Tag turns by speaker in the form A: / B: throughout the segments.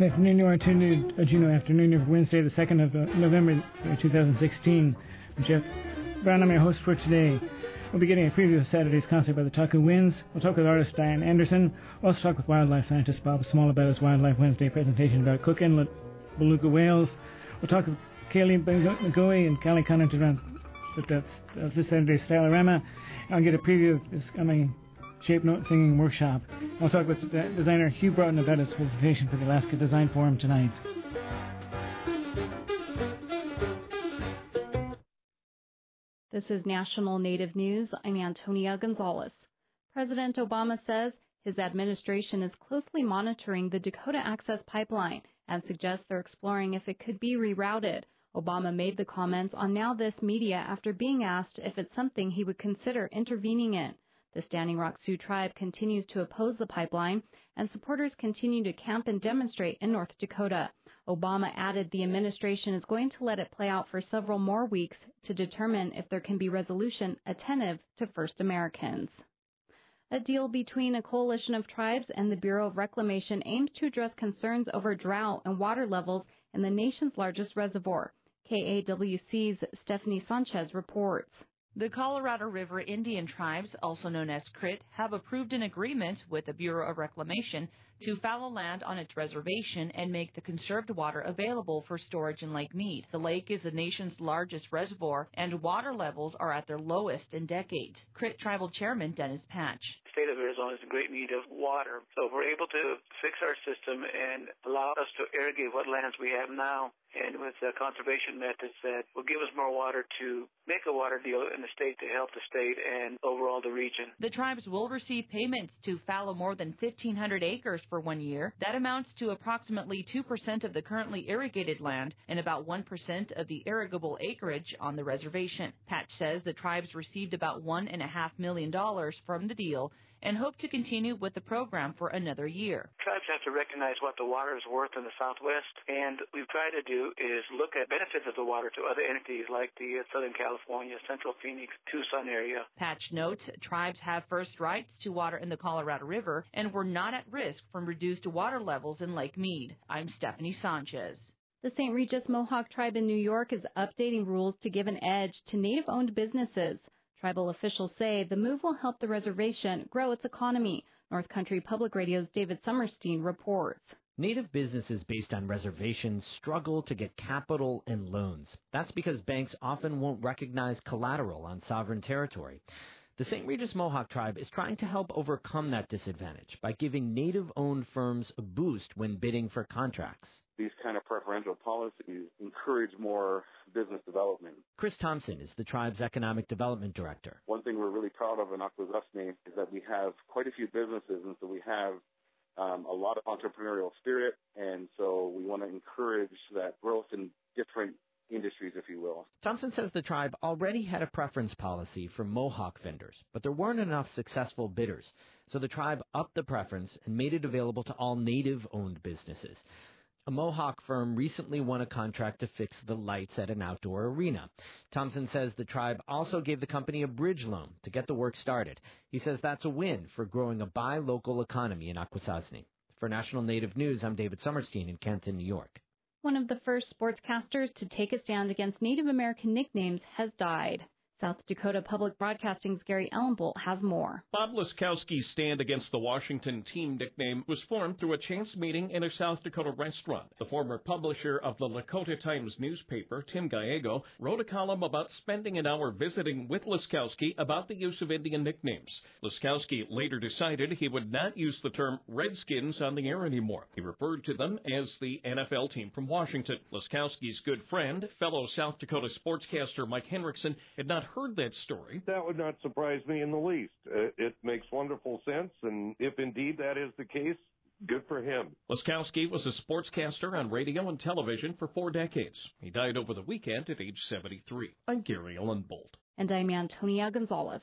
A: Good afternoon. You are tuned to Juneau Afternoon of Wednesday, the 2nd of November, 2016. I'm Jeff Brown. I'm your host for today. We'll be getting a preview of Saturday's concert by the Taku Winds. We'll talk with artist Diane Anderson. We'll also talk with wildlife scientist Bob Small about his Wildlife Wednesday presentation about Cook Inlet beluga whales. We'll talk with Kaylee McGoey and Callie Connaughton about this Saturday's Stylorama. I'll get a preview of this coming Shape Note Singing Workshop. I'll talk with designer Hugh Broughton about his presentation for the Alaska Design Forum tonight.
B: This is National Native News. I'm Antonia Gonzalez. President Obama says his administration is closely monitoring the Dakota Access Pipeline and suggests they're exploring if it could be rerouted. Obama made the comments on Now This Media after being asked if it's something he would consider intervening in. The Standing Rock Sioux tribe continues to oppose the pipeline, and supporters continue to camp and demonstrate in North Dakota. Obama added the administration is going to let it play out for several more weeks to determine if there can be resolution attentive to First Americans. A deal between a coalition of tribes and the Bureau of Reclamation aims to address concerns over drought and water levels in the nation's largest reservoir. KAWC's Stephanie Sanchez reports.
C: The Colorado River Indian tribes, also known as Crit, have approved an agreement with the Bureau of Reclamation to fallow land on its reservation and make the conserved water available for storage in Lake Mead. The lake is the nation's largest reservoir, and water levels are at their lowest in decades. Crit Tribal Chairman Dennis Patch.
D: The state of Arizona is in great need of water, so if we're able to fix our system and allow us to irrigate what lands we have now, and with conservation methods that will give us more water to make a water deal in the state to help the state and overall the region.
C: The tribes will receive payments to fallow more than 1,500 acres for 1 year. That amounts to approximately 2% of the currently irrigated land and about 1% of the irrigable acreage on the reservation. Patch says the tribes received about $1.5 million from the deal and hope to continue with the program for another year.
D: Tribes have to recognize what the water is worth in the Southwest, and what we've tried to do is look at benefits of the water to other entities like the Southern California, Central Phoenix, Tucson area.
C: Patch notes tribes have first rights to water in the Colorado River and were not at risk from reduced water levels in Lake Mead. I'm Stephanie Sanchez.
B: The St. Regis Mohawk tribe in New York is updating rules to give an edge to Native-owned businesses. Tribal officials say the move will help the reservation grow its economy. North Country Public Radio's David Summerstein reports.
E: Native businesses based on reservations struggle to get capital and loans. That's because banks often won't recognize collateral on sovereign territory. The St. Regis Mohawk tribe is trying to help overcome that disadvantage by giving Native-owned firms a boost when bidding for contracts.
F: These kind of preferential policies encourage more business development.
E: Chris Thompson is the tribe's economic development director.
F: One thing we're really proud of in Akwesasne is that we have quite a few businesses, and so we have a lot of entrepreneurial spirit, and so we want to encourage that growth in different industries, if you will.
E: Thompson says the tribe already had a preference policy for Mohawk vendors, but there weren't enough successful bidders. So the tribe upped the preference and made it available to all Native-owned businesses. A Mohawk firm recently won a contract to fix the lights at an outdoor arena. Thompson says the tribe also gave the company a bridge loan to get the work started. He says that's a win for growing a buy local economy in Akwesasne. For National Native News, I'm David Summerstein in Canton, New York.
B: One of the first sportscasters to take a stand against Native American nicknames has died. South Dakota Public Broadcasting's Gary Ellenbolt has more.
G: Bob Laskowski's stand against the Washington team nickname was formed through a chance meeting in a South Dakota restaurant. The former publisher of the Lakota Times newspaper, Tim Gallego, wrote a column about spending an hour visiting with Laskowski about the use of Indian nicknames. Laskowski later decided he would not use the term Redskins on the air anymore. He referred to them as the NFL team from Washington. Laskowski's good friend, fellow South Dakota sportscaster Mike Henriksen, had not heard that story.
H: That would not surprise me in the least. It makes wonderful sense, and if indeed that is the case, good for him.
G: Laskowski was a sportscaster on radio and television for 4 decades. He died over the weekend at age 73. I'm Gary Ellenbolt.
B: And I'm Antonia Gonzalez.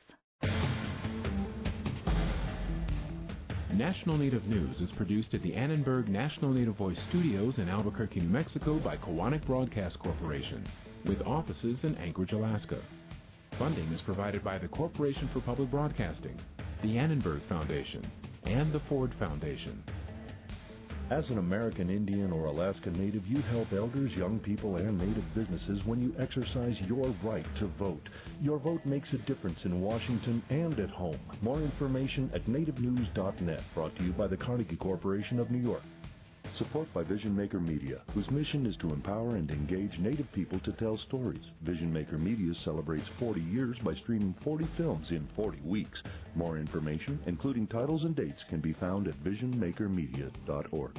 I: National Native News is produced at the Annenberg National Native Voice Studios in Albuquerque, New Mexico by Kowanik Broadcast Corporation, with offices in Anchorage, Alaska. Funding is provided by the Corporation for Public Broadcasting, the Annenberg Foundation, and the Ford Foundation.
J: As an American Indian or Alaska Native, you help elders, young people, and Native businesses when you exercise your right to vote. Your vote makes a difference in Washington and at home. More information at nativenews.net, brought to you by the Carnegie Corporation of New York. Support by Vision Maker Media, whose mission is to empower and engage Native people to tell stories. Vision Maker Media celebrates 40 years by streaming 40 films in 40 weeks. More information, including titles and dates, can be found at visionmakermedia.org.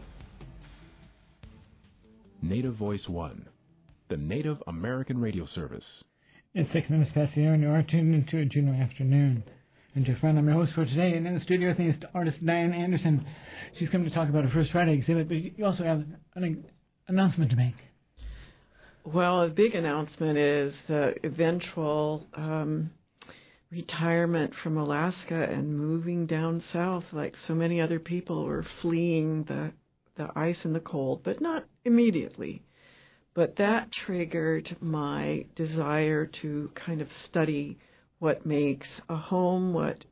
I: Native Voice One, the Native American radio service.
A: It's 6 minutes past the hour, and you are tuned into a Juneau afternoon. And Jeff Brown, I'm your host for today. And in the studio with me is artist Diane Anderson. She's come to talk about her First Friday exhibit, but you also have an announcement to make.
K: Well, a big announcement is the eventual retirement from Alaska and moving down south, like so many other people were fleeing the ice and the cold, but not immediately. But that triggered my desire to kind of study what makes a home, what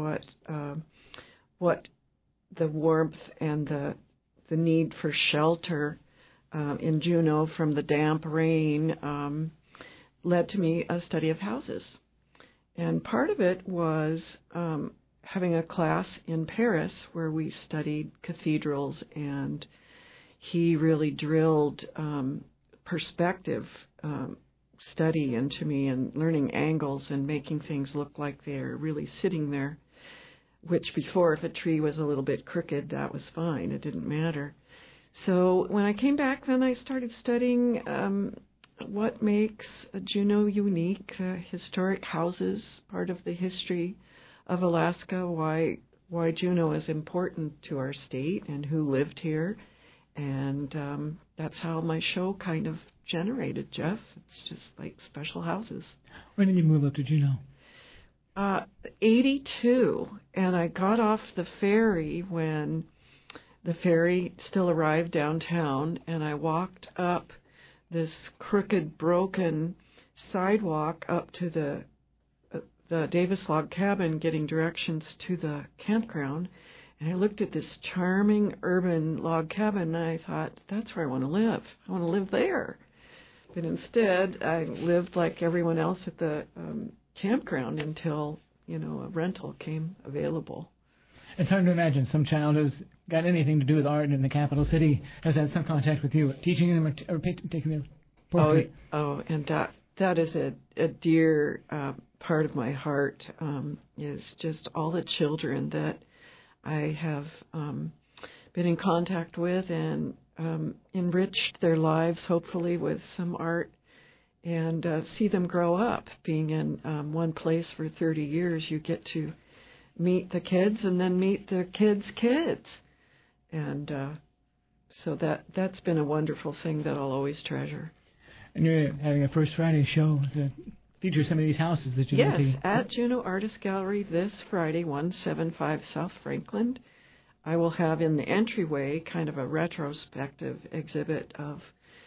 K: the warmth and the need for shelter in Juneau from the damp rain led to me a study of houses. And part of it was having a class in Paris where we studied cathedrals, and he really drilled perspective study into me and learning angles and making things look like they're really sitting there, which before, if a tree was a little bit crooked, that was fine. It didn't matter. So when I came back, then I started studying what makes Juneau unique, historic houses, part of the history of Alaska, why Juneau is important to our state and who lived here. And that's how my show kind of generated, Jeff. It's just like special houses.
A: When did you move up to Juneau?
K: 82, and I got off the ferry when the ferry still arrived downtown, and I walked up this crooked, broken sidewalk up to the Davis log cabin, getting directions to the campground. And I looked at this charming urban log cabin, and I thought, that's where I want to live. I want to live there. But instead, I lived like everyone else at the campground until, a rental came available.
A: It's hard to imagine some child who's got anything to do with art in the capital city has had some contact with you, teaching them or taking them portrait.
K: Oh, and that is a dear part of my heart, is just all the children that I have been in contact with and enriched their lives, hopefully, with some art, and see them grow up. Being in one place for 30 years, you get to meet the kids and then meet the kids' kids. And so that's been a wonderful thing that I'll always treasure.
A: And you're having a First Friday show to feature some of these houses that you
K: Yes, at Juneau Artist Gallery this Friday, 175 South Franklin. I will have in the entryway kind of a retrospective exhibit of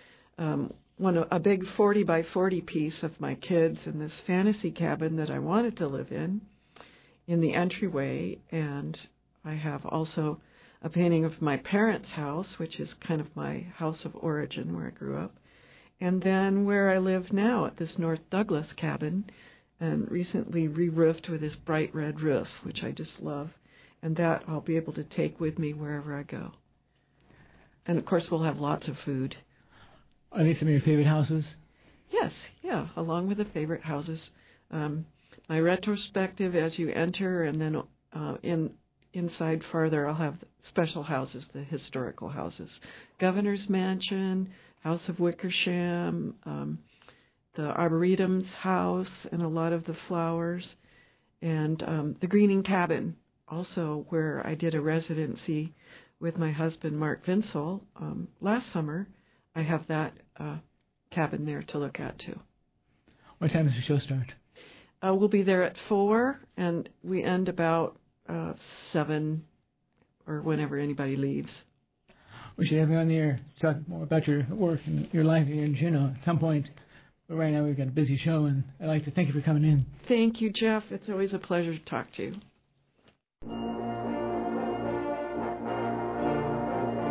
K: a big 40 by 40 piece of my kids in this fantasy cabin that I wanted to live in the entryway. And I have also a painting of my parents' house, which is kind of my house of origin where I grew up. And then where I live now at this North Douglas cabin, and recently re-roofed with this bright red roof, which I just love. And that I'll be able to take with me wherever I go. And, of course, we'll have lots of food.
A: Are these some of your favorite houses?
K: Yes, yeah, along with the favorite houses. My retrospective as you enter, and then inside farther I'll have special houses, the historical houses. Governor's Mansion, House of Wickersham, the Arboretum's house, and a lot of the flowers, and the Greening Cabin, also where I did a residency with my husband, Mark Vinsel, last summer. I have that cabin there to look at, too.
A: What time does the show start?
K: We'll be there at 4, and we end about 7, or whenever anybody leaves.
A: We should have you on the air to talk more about your work and your life here in Juneau at some point. But right now we've got a busy show, and I'd like to thank you for coming in.
K: Thank you, Jeff. It's always a pleasure to talk to you.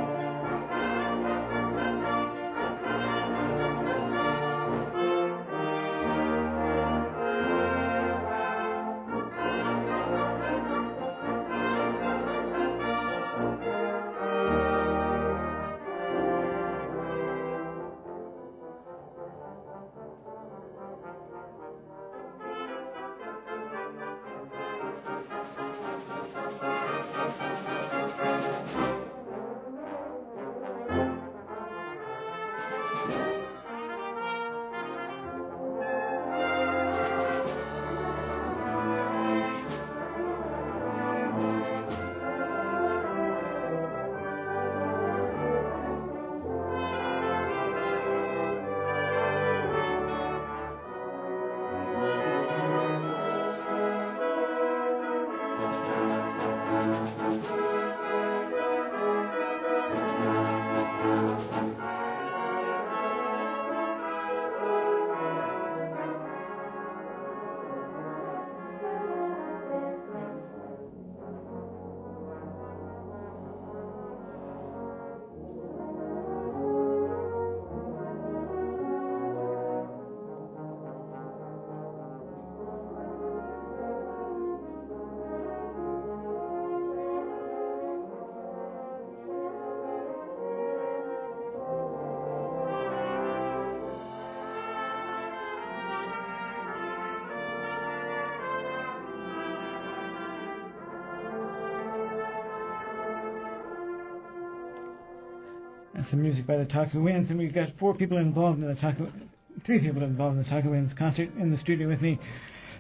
A: some music by the Talking Winds, and we've got three people involved in the Talking Winds concert in the studio with me.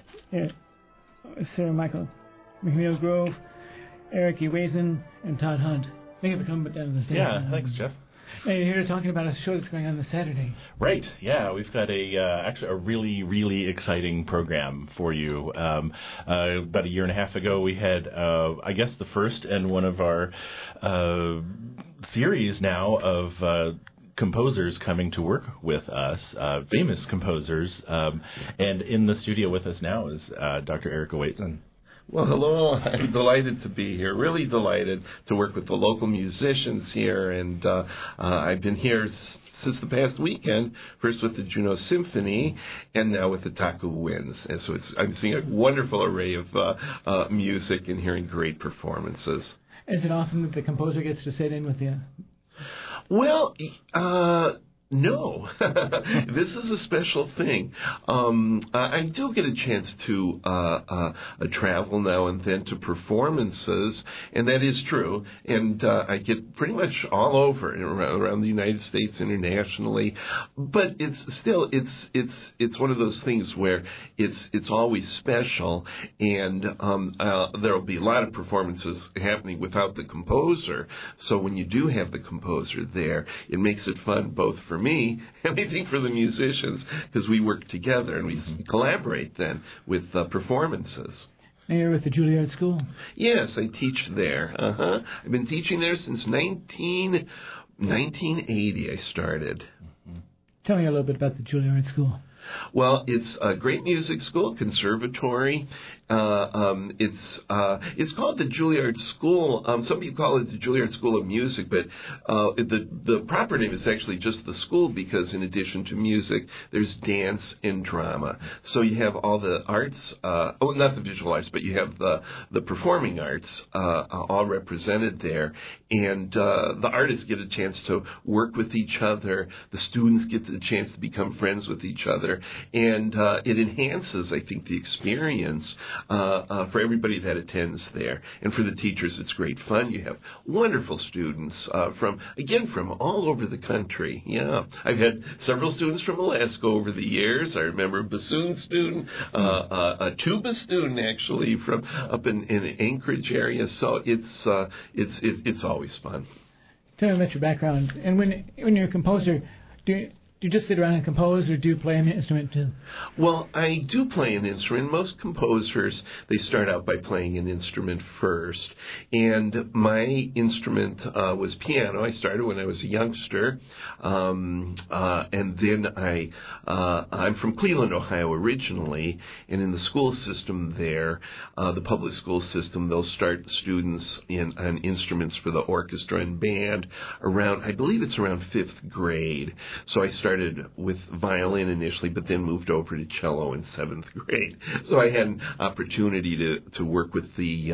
A: Sir Michael McNeil Grove, Eric E. Wazen, and Todd Hunt. Thank you for coming down to the stage.
L: Yeah, thanks, Jeff.
A: Now you're here talking about a show that's going on this Saturday.
L: Right, yeah, we've got actually a really, really exciting program for you. About a year and a half ago, we had, I guess, the first and one of our series now of composers coming to work with us, famous composers, and in the studio with us now is Dr. Eric Wazen.
M: Well, hello. I'm delighted to be here. Really delighted to work with the local musicians here, and I've been here since the past weekend. First with the Juneau Symphony, and now with the Taku Winds. And so I'm seeing a wonderful array of music and hearing great performances.
A: Is it often that the composer gets to sit in with you?
M: Well, no. This is a special thing. I do get a chance to travel now and then to performances, and that is true. And I get pretty much all over around the United States, internationally. But it's one of those things where it's always special, and there'll be a lot of performances happening without the composer. So when you do have the composer there, it makes it fun both for me and I think for the musicians, because we work together and we collaborate then with performances.
A: And you're with the Juilliard School?
M: Yes, I teach there. I've been teaching there since 1980 I started.
A: Tell me a little bit about the Juilliard School.
M: Well, it's a great music school, conservatory. It's called the Juilliard School. Some people call it the Juilliard School of Music, but the proper name is actually just the school, because in addition to music, there's dance and drama. So you have all the arts, not the visual arts, but you have the performing arts all represented there. And the artists get a chance to work with each other. The students get the chance to become friends with each other. And it enhances, I think, the experience for everybody that attends there. And for the teachers, it's great fun. You have wonderful students from all over the country. Yeah, I've had several students from Alaska over the years. I remember a bassoon student, a tuba student actually from up in the Anchorage area. So it's always fun.
A: Tell me about your background. And when you're a composer, do you just sit around and compose, or do you play an instrument too?
M: Well, I do play an instrument. Most composers, they start out by playing an instrument first. And my instrument was piano. I started when I was a youngster. And then I'm from Cleveland, Ohio originally. And in the school system there, the public school system, they'll start students on instruments for the orchestra and band around, I believe it's around 5th grade. So I started with violin initially, but then moved over to cello in 7th grade. So I had an opportunity to work with the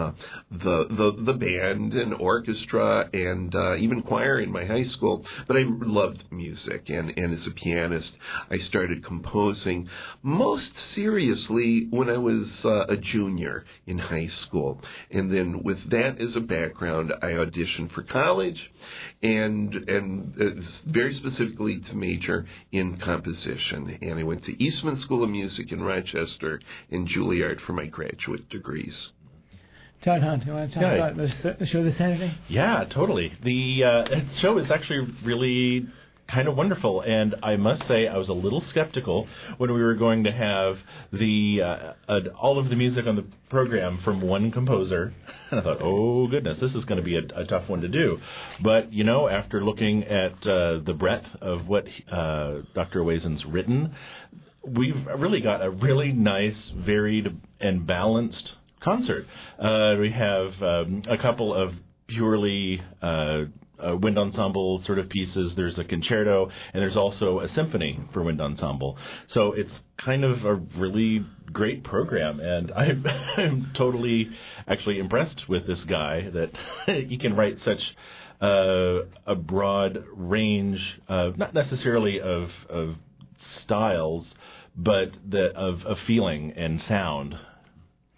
M: band and orchestra and even choir in my high school. But I loved music, and as a pianist, I started composing most seriously when I was a junior in high school. And then with that as a background, I auditioned for college, and very specifically to major in composition. And I went to Eastman School of Music in Rochester and Juilliard for my graduate degrees.
A: Todd Hunt, you want to talk about the show this Saturday?
L: Yeah, totally. The show is actually really kind of wonderful, and I must say I was a little skeptical when we were going to have all of the music on the program from one composer, and I thought, oh goodness, this is going to be a tough one to do. But after looking at the breadth of what Dr. Wazen's written, we've really got a really nice, varied, and balanced concert. We have a couple of purely wind ensemble sort of pieces. There's a concerto, and there's also a symphony for wind ensemble. So it's kind of a really great program, and I'm totally actually impressed with this guy that he can write such a broad range of, not necessarily of styles, but of feeling and sound.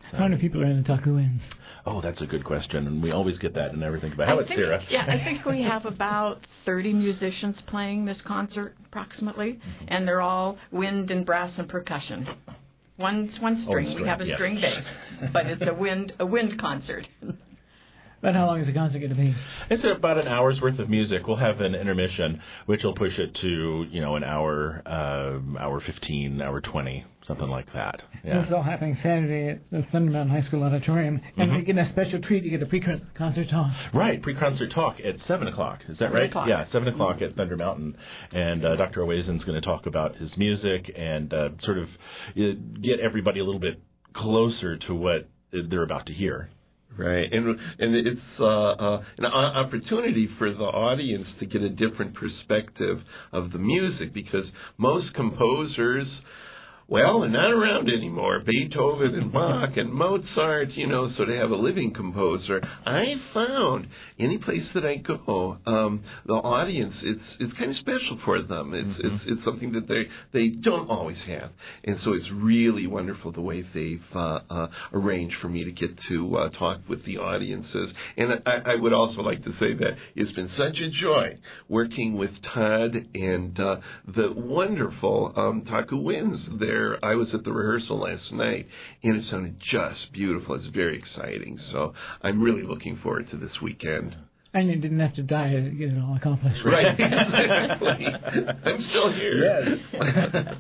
A: How many people are in the Taku Winds?
L: Oh, that's a good question, and we always get that and everything. But how about Sarah?
K: Yeah, I think we have about 30 musicians playing this concert approximately, and they're all wind and brass and percussion. One string. We have a string bass, but it's a wind concert.
A: About how long is the concert going to be?
L: It's about an hour's worth of music. We'll have an intermission, which will push it to, an hour, hour 15, hour 20, something like that. Yeah.
N: This is all happening Saturday at the Thunder Mountain High School Auditorium. And you get a special treat. You get a pre-concert talk.
L: Right, pre-concert talk at 7 o'clock. Is that right? Yeah, 7 o'clock at Thunder Mountain. And Dr. Owazen's going to talk about his music and sort of get everybody a little bit closer to what they're about to hear.
M: Right, and it's an opportunity for the audience to get a different perspective of the music, because most composers, well, they're not around anymore. Beethoven and Bach and Mozart, so to have a living composer, I found any place that I go, the audience, it's kind of special for them. It's something that they don't always have, and so it's really wonderful the way they've arranged for me to get to talk with the audiences. And I would also like to say that it's been such a joy working with Todd and the wonderful Taku Winds there. I was at the rehearsal last night, and it sounded just beautiful. It's very exciting. So I'm really looking forward to this weekend.
A: And you didn't have to die to get it all accomplished.
M: Right, exactly. I'm still here.
A: Yes.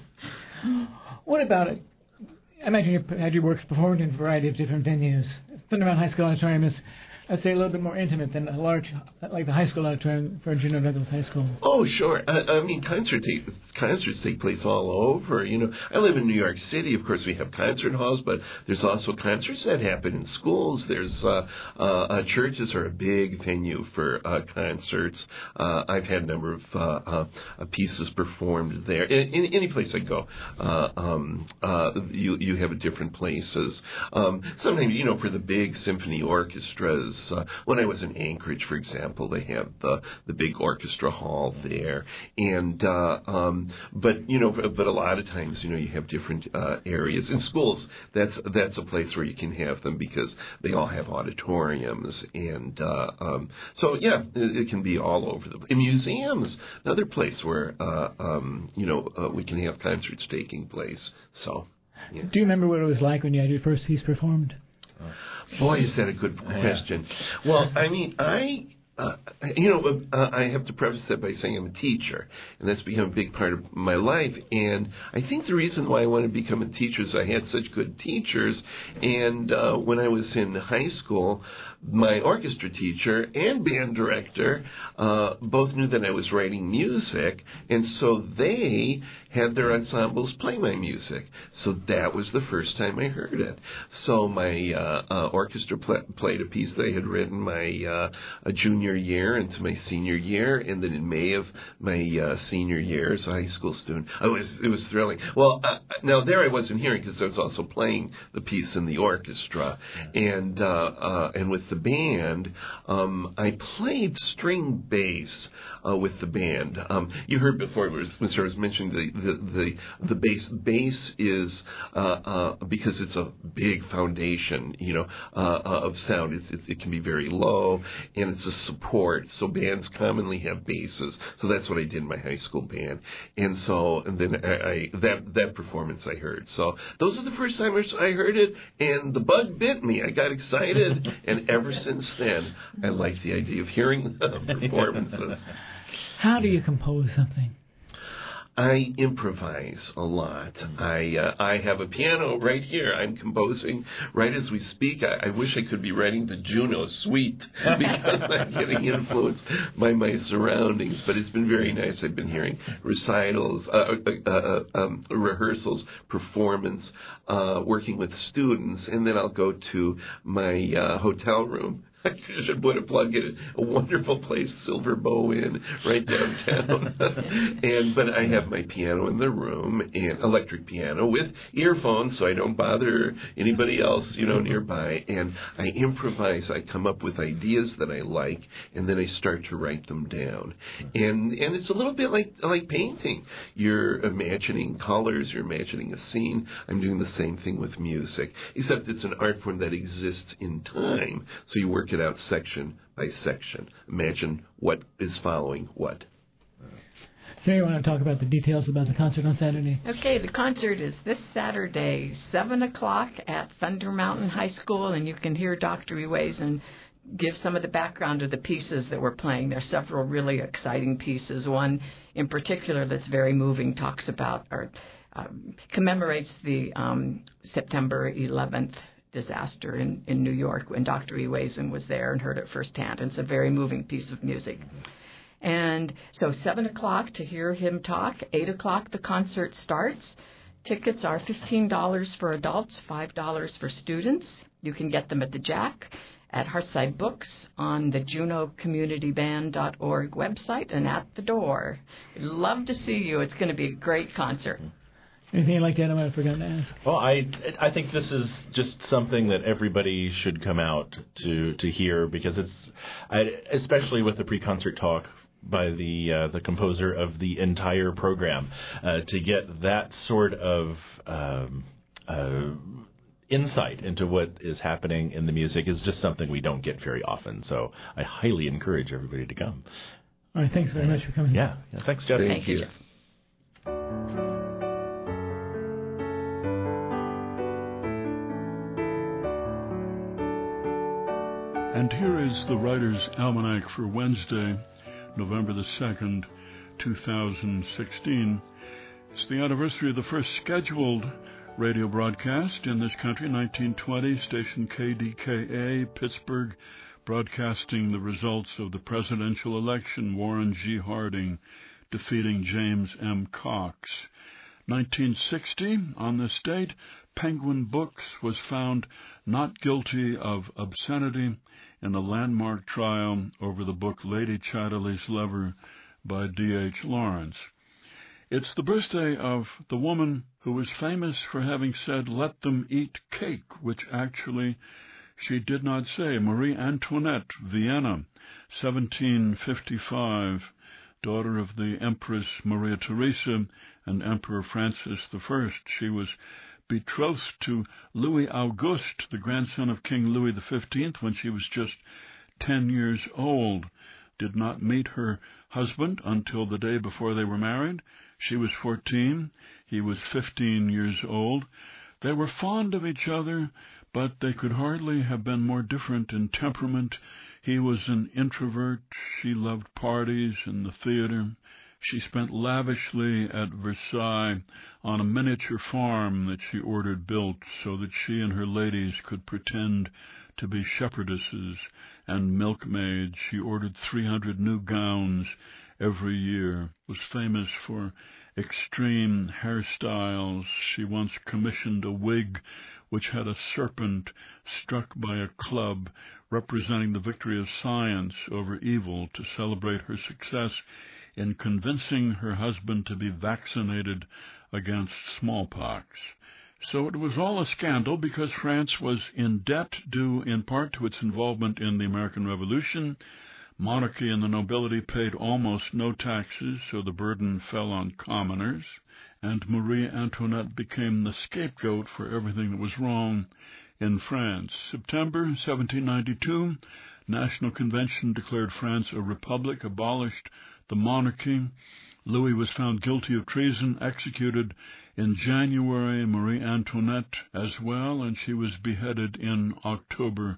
A: What about it? I imagine you had your works performed in a variety of different venues. Thunder Mountain High School Auditorium is, I'd say, a little bit more intimate than a large, like the high school auditorium for Juneau Douglas High School.
M: Oh, sure. I mean, concerts take place all over. I live in New York City. Of course, we have concert halls, but there's also concerts that happen in schools. There's churches are a big venue for concerts. I've had a number of pieces performed there. In any place I go, you have different places. Sometimes, for the big symphony orchestras. When I was in Anchorage, for example, they have the big orchestra hall there, and but a lot of times, you have different areas in schools. That's a place where you can have them because they all have auditoriums, and so yeah, it can be all over the place. In museums, another place where we can have concerts taking place. So, yeah.
A: Do you remember what it was like when you had your first piece performed?
M: Boy, is that a good question. Well, I mean, I have to preface that by saying I'm a teacher, and that's become a big part of my life. And I think the reason why I wanted to become a teacher is I had such good teachers. And when I was in high school, my orchestra teacher and band director both knew that I was writing music, and so they had their ensembles play my music. So that was the first time I heard it. So my orchestra played a piece they had written my junior year into my senior year, and then in May of my senior year as a high school student, it was thrilling. Well, now there I wasn't hearing because I was also playing the piece in the orchestra, and with the band, I played string bass with the band. You heard before when Sarah was mentioning the bass. Bass is because it's a big foundation, of sound. It can be very low, and it's a support. So bands commonly have basses. So that's what I did in my high school band, and then I that performance I heard. So those are the first times I heard it, and the bug bit me. I got excited, and ever since then, I like the idea of hearing performances.
A: How do you compose something?
M: I improvise a lot. I have a piano right here. I'm composing right as we speak. I wish I could be writing the Juneau Suite because I'm getting influenced by my surroundings. But it's been very nice. I've been hearing recitals, rehearsals, performance, working with students, and then I'll go to my hotel room I should put a plug in a wonderful place, Silver Bow Inn, right downtown. But I have my piano in the room, and electric piano with earphones, so I don't bother anybody else, nearby. And I improvise. I come up with ideas that I like, and then I start to write them down. And it's a little bit like painting. You're imagining colors. You're imagining a scene. I'm doing the same thing with music, except it's an art form that exists in time. So you work it out section by section. Imagine what is following what.
A: Sarah, you want to talk about the details about the concert on Saturday?
K: Okay, the concert is this Saturday, 7 o'clock at Thunder Mountain High School, and you can hear Dr. Ewazen give some of the background of the pieces that we're playing. There are several really exciting pieces. One in particular that's very moving talks about or commemorates the September 11th disaster in New York when Dr. Ewazen was there and heard it firsthand. And it's a very moving piece of music. And so 7 o'clock to hear him talk. 8 o'clock the concert starts. Tickets are $15 for adults, $5 for students. You can get them at the Jack, at Hearthside Books, on the JuneauCommunityBand.org website, and at the door. We'd love to see you. It's going to be a great concert.
A: Anything like that I might have forgotten to ask?
L: Well, I think this is just something that everybody should come out to hear, because especially with the pre-concert talk by the composer of the entire program, to get that sort of insight into what is happening in the music is just something we don't get very often. So I highly encourage everybody to come.
A: All right, thanks very much for coming.
L: Yeah, thanks, Jeff.
K: Thank you, Jeff.
O: And here is the Writer's Almanac for Wednesday, November the 2nd, 2016. It's the anniversary of the first scheduled radio broadcast in this country, 1920, station KDKA, Pittsburgh, broadcasting the results of the presidential election, Warren G. Harding defeating James M. Cox. 1960, on this date, Penguin Books was found not guilty of obscenity in a landmark trial over the book Lady Chatterley's Lover by D.H. Lawrence. It's the birthday of the woman who was famous for having said, "Let them eat cake," which actually she did not say. Marie Antoinette, Vienna, 1755, daughter of the Empress Maria Theresa and Emperor Francis I. She was betrothed to Louis Auguste, the grandson of King Louis XV, when she was just 10 years old. Did not meet her husband until the day before they were married. She was 14. He was 15 years old. They were fond of each other, but they could hardly have been more different in temperament. He was an introvert. She loved parties and the theater. She spent lavishly at Versailles on a miniature farm that she ordered built so that she and her ladies could pretend to be shepherdesses and milkmaids. She ordered 300 new gowns every year, was famous for extreme hairstyles. She once commissioned a wig which had a serpent struck by a club representing the victory of science over evil to celebrate her success in convincing her husband to be vaccinated against smallpox. So it was all a scandal because France was in debt due in part to its involvement in the American Revolution. Monarchy and the nobility paid almost no taxes, so the burden fell on commoners, and Marie Antoinette became the scapegoat for everything that was wrong in France. September 1792, National Convention declared France a republic, abolished the monarchy. Louis was found guilty of treason, executed in January, Marie Antoinette as well, and she was beheaded in October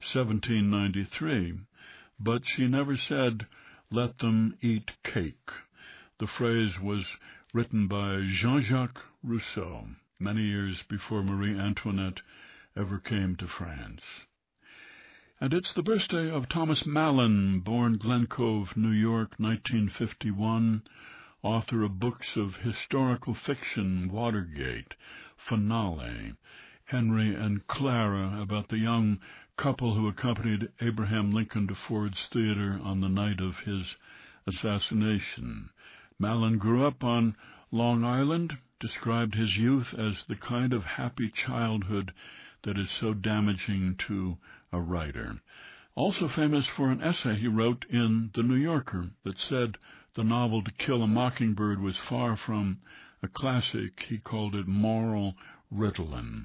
O: 1793. But she never said, "Let them eat cake." The phrase was written by Jean-Jacques Rousseau many years before Marie Antoinette ever came to France. And it's the birthday of Thomas Mallon, born Glen Cove, New York, 1951, author of books of historical fiction, Watergate, Finale, Henry and Clara, about the young couple who accompanied Abraham Lincoln to Ford's Theater on the night of his assassination. Mallon grew up on Long Island, described his youth as the kind of happy childhood that is so damaging to a writer. Also famous for an essay he wrote in The New Yorker that said the novel To Kill a Mockingbird was far from a classic. He called it moral Ritalin.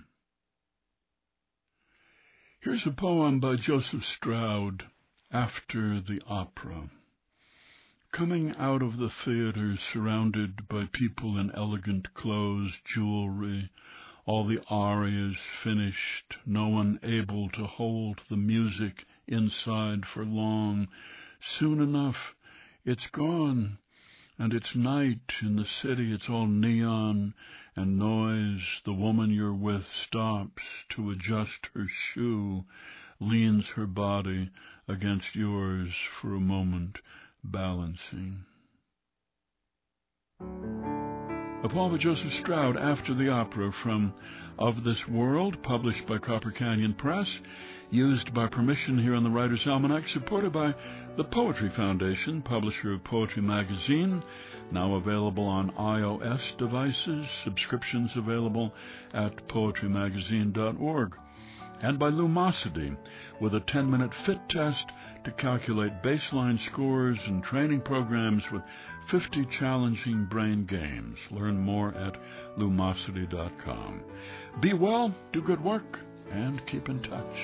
O: Here's a poem by Joseph Stroud, After the Opera. Coming out of the theater, surrounded by people in elegant clothes, jewelry, all the arias finished, no one able to hold the music inside for long. Soon enough, it's gone, and it's night in the city. It's all neon and noise. The woman you're with stops to adjust her shoe, leans her body against yours for a moment, balancing. A poem by Joseph Stroud, After the Opera, from Of This World, published by Copper Canyon Press, used by permission here on the Writer's Almanac, supported by the Poetry Foundation, publisher of Poetry Magazine, now available on iOS devices, subscriptions available at poetrymagazine.org, and by Lumosity, with a 10-minute fit test to calculate baseline scores and training programs with 50 challenging brain games. Learn more at lumosity.com. Be well, do good work, and keep in touch.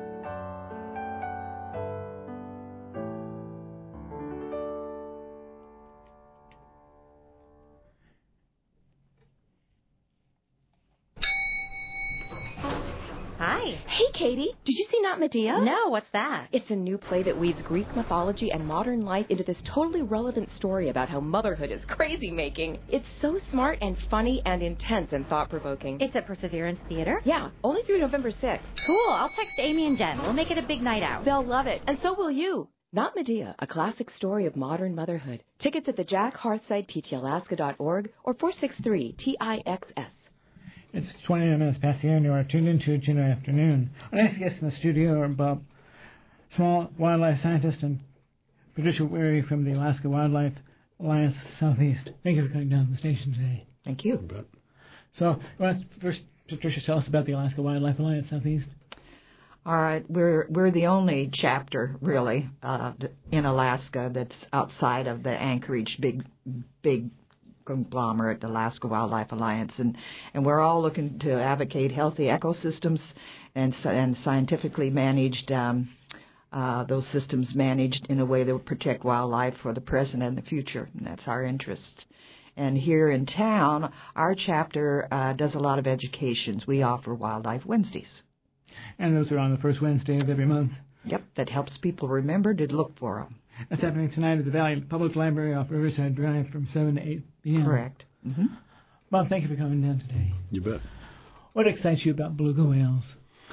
P: Hi. Hey, Katie. Did you see Not Medea?
Q: No, what's that?
P: It's a new play that weaves Greek mythology and modern life into this totally relevant story about how motherhood is crazy-making. It's so smart and funny and intense and thought-provoking.
Q: It's at Perseverance Theater?
P: Yeah, only through November 6th.
Q: Cool. I'll text Amy and Jen. We'll make it a big night out.
P: They'll love it, and so will you. Not Medea, a classic story of modern motherhood. Tickets at the Jack Hearthside, PTAlaska.org, or 463-TIXS.
A: It's 29 minutes past the hour, and you are tuned into Juneau Afternoon. Our next guests in the studio are Bob Small, wildlife scientist, and Patricia Wary from the Alaska Wildlife Alliance Southeast. Thank you for coming down to the station today.
K: Thank you.
A: So, first, Patricia, tell us about the Alaska Wildlife Alliance Southeast.
K: All right, we're the only chapter really in Alaska that's outside of the Anchorage big conglomerate, Alaska Wildlife Alliance, and we're all looking to advocate healthy ecosystems and scientifically managed those systems managed in a way that will protect wildlife for the present and the future, and that's our interest. And here in town, our chapter does a lot of educations. We offer Wildlife Wednesdays.
A: And those are on the first Wednesday of every month.
K: Yep, that helps people remember to look for them.
A: That's happening tonight at the Valley Public Library off Riverside Drive from 7 to 8 p.m.
K: Correct. Mm-hmm.
A: Bob, thank you for coming down today.
R: You bet.
A: What excites you about beluga whales?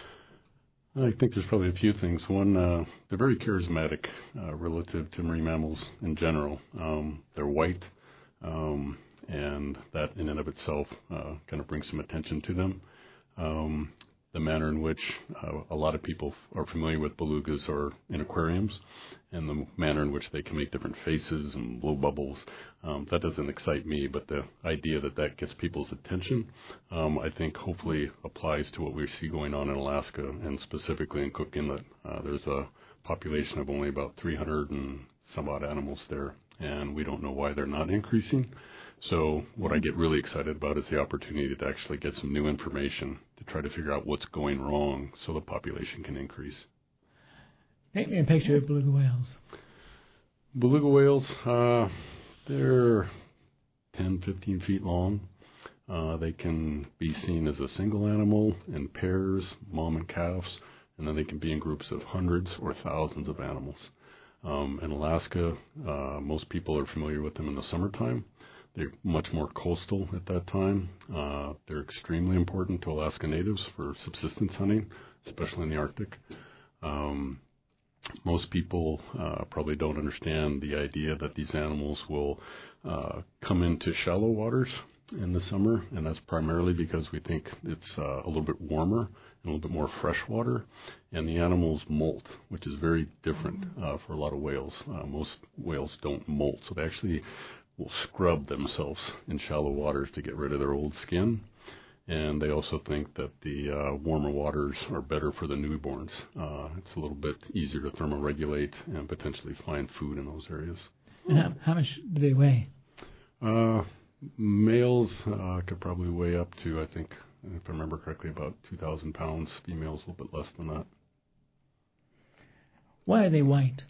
R: I think there's probably a few things. One, they're very charismatic relative to marine mammals in general. They're white, and that in and of itself kind of brings some attention to them. The manner in which a lot of people are familiar with belugas are in aquariums, and the manner in which they can make different faces and blow bubbles. That doesn't excite me, but the idea that gets people's attention, I think hopefully applies to what we see going on in Alaska, and specifically in Cook Inlet. There's a population of only about 300 and some odd animals there, and we don't know why they're not increasing. So what I get really excited about is the opportunity to actually get some new information to try to figure out what's going wrong so the population can increase.
A: Paint me a picture of beluga whales.
R: Beluga whales, they're 10, 15 feet long. They can be seen as a single animal, in pairs, mom and calves, and then they can be in groups of hundreds or thousands of animals. In Alaska, most people are familiar with them in the summertime. They're much more coastal at that time. They're extremely important to Alaska natives for subsistence hunting, especially in the Arctic. Most people probably don't understand the idea that these animals will come into shallow waters in the summer, and that's primarily because we think it's a little bit warmer and a little bit more fresh water, and the animals molt, which is very different for a lot of whales. Most whales don't molt, so they actually will scrub themselves in shallow waters to get rid of their old skin. And they also think that the warmer waters are better for the newborns. It's a little bit easier to thermoregulate and potentially find food in those areas.
A: And how much do they weigh?
R: Males could probably weigh up to, I think, if I remember correctly, about 2,000 pounds. Females a little bit less than that.
A: Why are they white?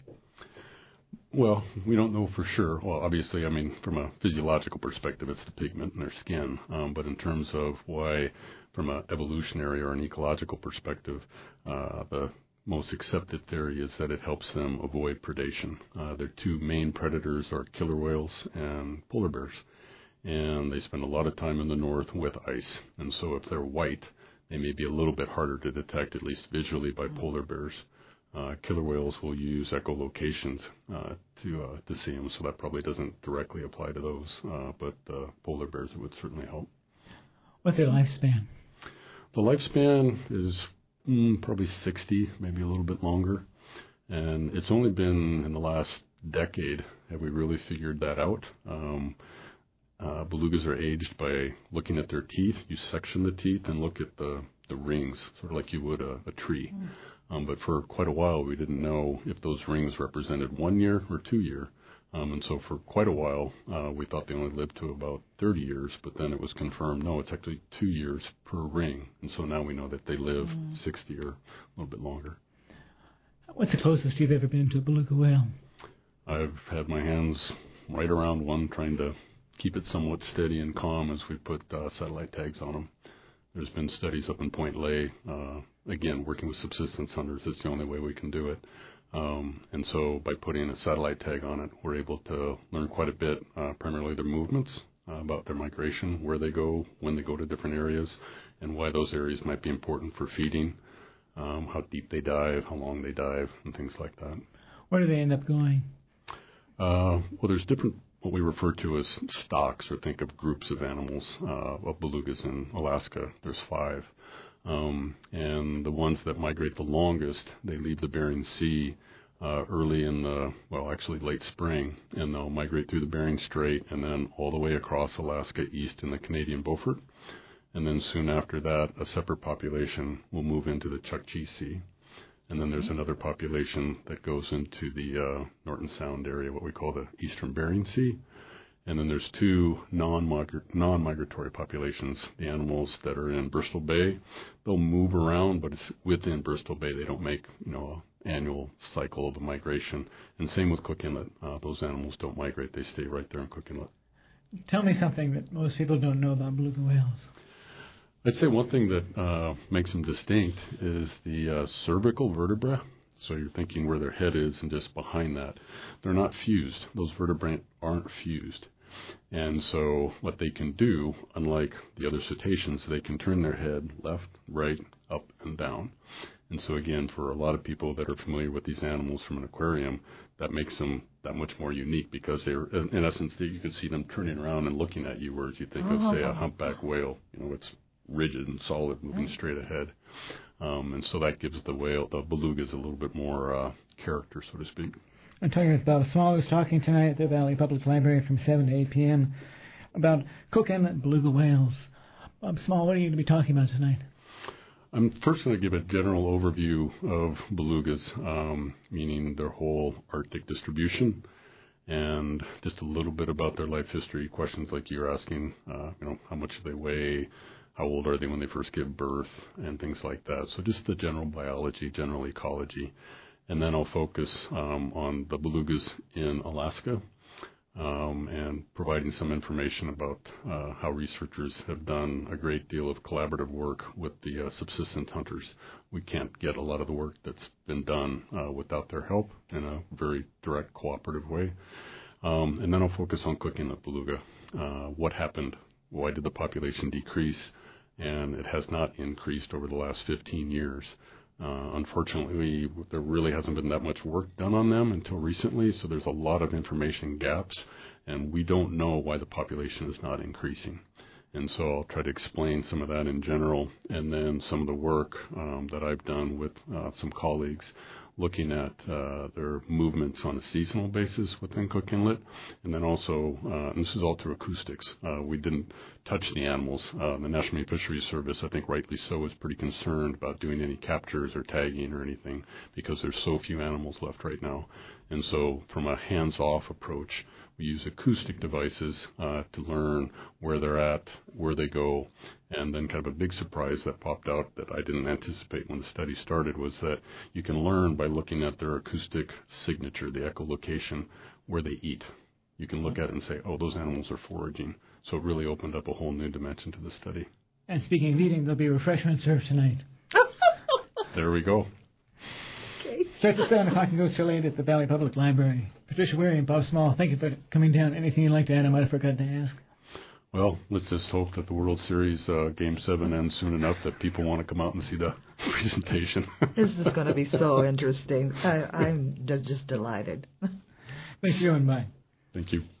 R: Well, we don't know for sure. Well, obviously, I mean, from a physiological perspective, it's the pigment in their skin. But in terms of why, from an evolutionary or an ecological perspective, the most accepted theory is that it helps them avoid predation. Their two main predators are killer whales and polar bears. And they spend a lot of time in the north with ice. And so if they're white, they may be a little bit harder to detect, at least visually, by polar bears. Killer whales will use echolocations to see them, so that probably doesn't directly apply to those. But polar bears, it would certainly help.
A: What's their lifespan?
R: The lifespan is probably 60, maybe a little bit longer. And it's only been in the last decade have we really figured that out. Belugas are aged by looking at their teeth. You section the teeth and look at the rings, sort of like you would a tree. But for quite a while, we didn't know if those rings represented 1 year or 2 year. And so for quite a while, we thought they only lived to about 30 years, but then it was confirmed, no, it's actually 2 years per ring. And so now we know that they live 60 or a little bit longer.
A: What's the closest you've ever been to a beluga whale?
R: I've had my hands right around one, trying to keep it somewhat steady and calm as we put satellite tags on them. There's been studies up in Point Lay. Again, working with subsistence hunters is the only way we can do it. And so by putting a satellite tag on it, we're able to learn quite a bit, primarily their movements, about their migration, where they go, when they go to different areas, and why those areas might be important for feeding, how deep they dive, how long they dive, and things like that.
A: Where do they end up going?
R: Well, there's different, what we refer to as stocks, or think of groups of animals, of belugas in Alaska. There's 5. And the ones that migrate the longest, they leave the Bering Sea early in the, well, actually late spring, and they'll migrate through the Bering Strait and then all the way across Alaska east in the Canadian Beaufort. And then soon after that, a separate population will move into the Chukchi Sea. And then there's another population that goes into the Norton Sound area, what we call the Eastern Bering Sea. And then there's 2 non-migratory populations, the animals that are in Bristol Bay. They'll move around, but it's within Bristol Bay. They don't make, an annual cycle of a migration. And same with Cook Inlet. Those animals don't migrate. They stay right there in Cook Inlet.
A: Tell me something that most people don't know about beluga whales.
R: I'd say one thing that makes them distinct is the cervical vertebra. So you're thinking where their head is and just behind that. They're not fused. Those vertebrae aren't fused. And so what they can do, unlike the other cetaceans, they can turn their head left, right, up, and down. And so again, for a lot of people that are familiar with these animals from an aquarium, that makes them that much more unique because they're, in essence, you can see them turning around and looking at you, whereas you think of, say, a humpback whale. It's rigid and solid, moving straight ahead. And so that gives the belugas a little bit more character, so to speak.
A: I'm talking with Bob Small, who's talking tonight at the Valley Public Library from 7 to 8 p.m. about Cook Inlet beluga whales. Bob Small, what are you going to be talking about tonight?
R: I'm first going to give a general overview of belugas, meaning their whole Arctic distribution, and just a little bit about their life history, questions like you're asking, how much do they weigh, how old are they when they first give birth, and things like that. So just the general biology, general ecology. And then I'll focus on the belugas in Alaska and providing some information about how researchers have done a great deal of collaborative work with the subsistence hunters. We can't get a lot of the work that's been done without their help in a very direct, cooperative way. And then I'll focus on Cook Inlet beluga. What happened? Why did the population decrease? And it has not increased over the last 15 years. Unfortunately, there really hasn't been that much work done on them until recently, so there's a lot of information gaps, and we don't know why the population is not increasing. And so I'll try to explain some of that in general, and then some of the work that I've done with some colleagues looking at their movements on a seasonal basis within Cook Inlet, and then also, and this is all through acoustics. We didn't touch the animals. The National Marine Fisheries Service, I think rightly so, is pretty concerned about doing any captures or tagging or anything because there's so few animals left right now. And so from a hands-off approach, we use acoustic devices to learn where they're at, where they go, and then kind of a big surprise that popped out that I didn't anticipate when the study started was that you can learn by looking at their acoustic signature, the echolocation, where they eat. You can look at it and say, oh, those animals are foraging. So it really opened up a whole new dimension to the study.
A: And speaking of eating, there'll be refreshments served tonight.
R: There we go.
A: Starts at 7 o'clock and goes till 8 at the Valley Public Library. Patricia Wary and Bob Small, thank you for coming down. Anything you'd like to add? I might have forgot to ask.
R: Well, let's just hope that the World Series Game 7 ends soon enough that people want to come out and see the presentation.
S: This is going to be so interesting. I'm just delighted.
A: Thank you and bye.
R: Thank you.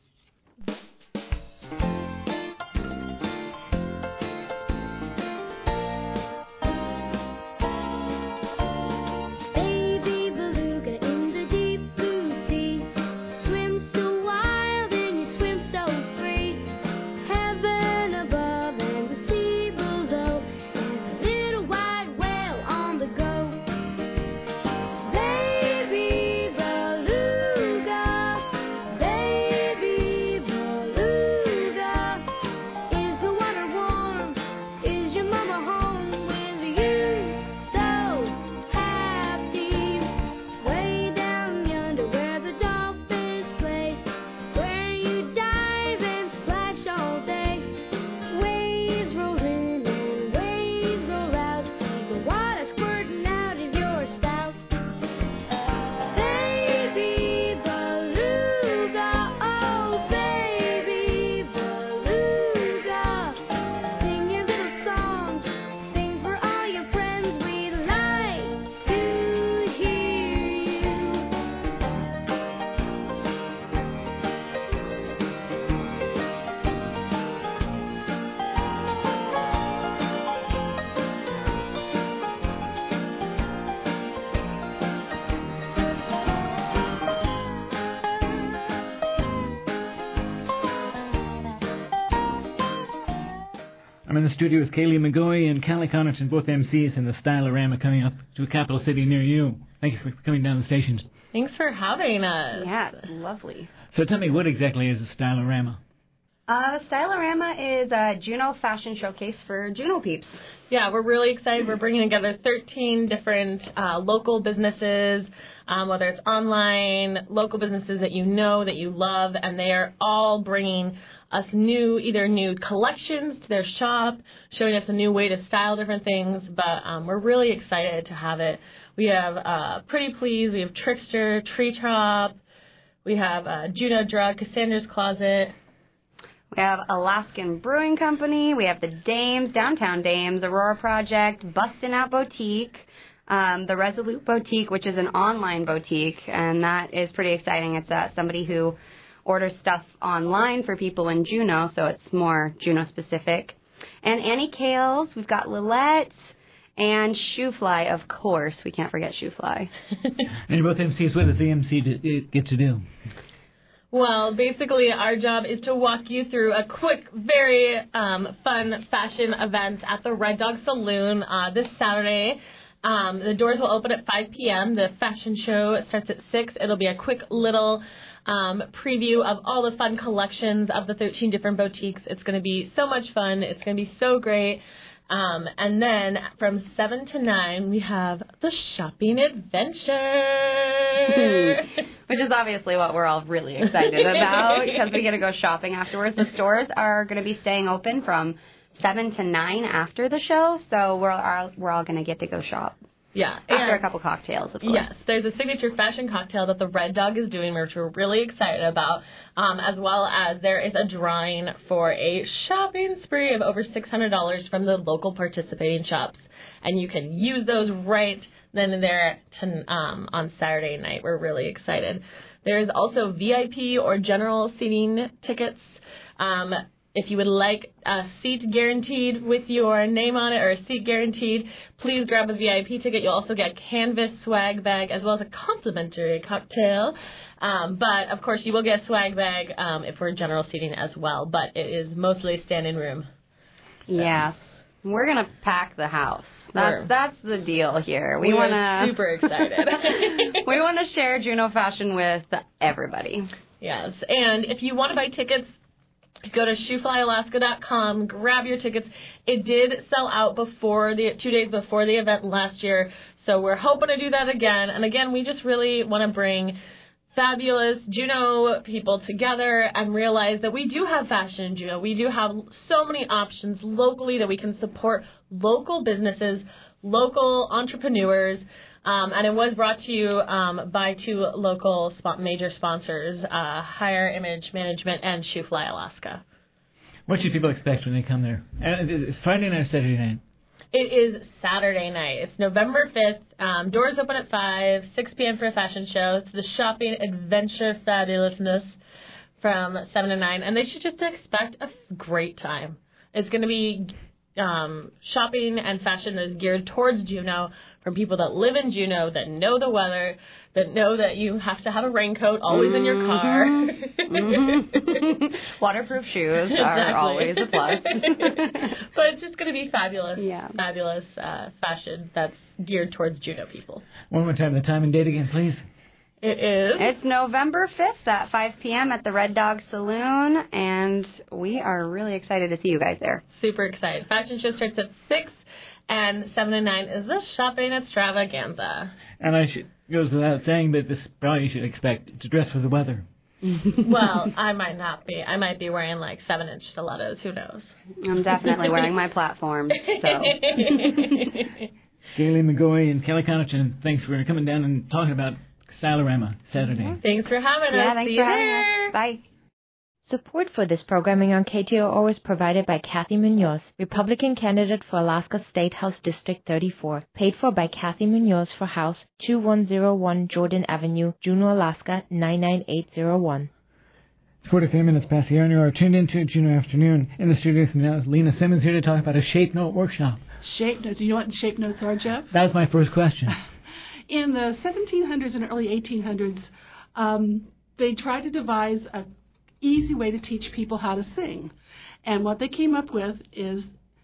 A: I'm in the studio with Kaylee McGoey and Callie Connaughton, both MCs in the Style-O-Rama coming up to a capital city near you. Thank you for coming down the stations.
T: Thanks for having us.
B: Yeah, it's lovely.
A: So tell me, what exactly is a Style-O-Rama?
B: Style-O-Rama is a Juneau fashion showcase for Juneau peeps.
T: Yeah, we're really excited. We're bringing together 13 different local businesses, whether it's online, local businesses that you know, that you love, and they are all bringing us either new collections to their shop, showing us a new way to style different things, but we're really excited to have it. We have Pretty Please, we have Trickster, Tree Trop, we have Juneau Drug, Cassandra's Closet.
B: We have Alaskan Brewing Company, we have the Dames, Downtown Dames, Aurora Project, Bustin' Out Boutique, the Resolute Boutique, which is an online boutique, and that is pretty exciting. It's somebody who orders stuff online for people in Juneau, so it's more Juneau-specific. And Annie Kales, we've got Lillette, and Shoe Fly, of course. We can't forget Shoe Fly.
A: And you're both MCs. What does the MC get to do?
T: Well, basically, our job is to walk you through a quick, very fun fashion event at the Red Dog Saloon this Saturday. The doors will open at 5 p.m. The fashion show starts at 6. It'll be a quick little preview of all the fun collections of the 13 different boutiques. It's going to be so much fun. It's going to be so great. And then from 7 to 9, we have the shopping adventure.
B: Which is obviously what we're all really excited about because we get to go shopping afterwards. The stores are going to be staying open from 7 to 9 after the show, so we're all going to get to go shop.
T: Yeah.
B: After a couple cocktails, of course.
T: Yes. There's a signature fashion cocktail that the Red Dog is doing, which we're really excited about, as well as there is a drawing for a shopping spree of over $600 from the local participating shops. And you can use those right then and there on Saturday night. We're really excited. There's also VIP or general seating tickets. If you would like a seat guaranteed with your name on it or a seat guaranteed, please grab a VIP ticket. You'll also get a canvas swag bag as well as a complimentary cocktail. But, of course, you will get a swag bag if we're general seating as well. But it is mostly standing room.
U: Yes. We're going to pack the house. That's the deal here. We want to
T: super excited.
U: We want to share Juneau Fashion with everybody.
T: Yes. And if you want to buy tickets, go to shoeflyalaska.com, grab your tickets. It did sell out 2 days before the event last year, so we're hoping to do that again. And again, we just really want to bring fabulous Juneau people together and realize that we do have fashion in Juneau. We do have so many options locally that we can support local businesses, local entrepreneurs. And it was brought to you by 2 local major sponsors, Higher Image Management and Shoefly Alaska.
A: What should people expect when they come there? It's Friday night or Saturday night?
T: It is Saturday night. It's November 5th. Doors open at 5, 6 p.m. for a fashion show. It's the shopping adventure fabulousness from 7 to 9. And they should just expect a great time. It's going to be shopping and fashion that is geared towards Juneau, from people that live in Juneau, that know the weather, that know that you have to have a raincoat always in your car.
U: Mm-hmm. Waterproof shoes are always a plus.
T: But it's just going to be fabulous, fabulous fashion that's geared towards Juneau people.
A: One more time, the time and date again, please.
T: It is.
U: It's November 5th at 5 p.m. at the Red Dog Saloon, and we are really excited to see you guys there.
T: Super excited. Fashion show starts at 6. And 7 to 9 is the shopping extravaganza.
A: And goes without saying that this probably you should expect to dress for the weather.
T: Well, I might not be. I might be wearing like 7-inch stilettos. Who knows?
U: I'm definitely wearing my platform. So.
A: Gailey McGoy and Kelly Connaughton, thanks for coming down and talking about Style-O-Rama Saturday.
T: Mm-hmm. Thanks for having us.
U: Thanks
T: See
U: for
T: you
U: having
T: there.
U: us. Bye.
V: Support for this programming on KTOO is provided by Kathy Munoz, Republican candidate for Alaska State House District 34, paid for by Kathy Munoz for House 2101 Jordan Avenue, Juneau, Alaska 99801.
A: It's 45 minutes past the hour, and you are tuned into Juneau Afternoon. In the studio with me now is Lena Simmons here to talk about a Shape Note workshop.
W: Shape notes. Do you know what shape notes are, Jeff?
A: That was my first question.
W: In the 1700s and early 1800s, they tried to devise a easy way to teach people how to sing. And what they came up with is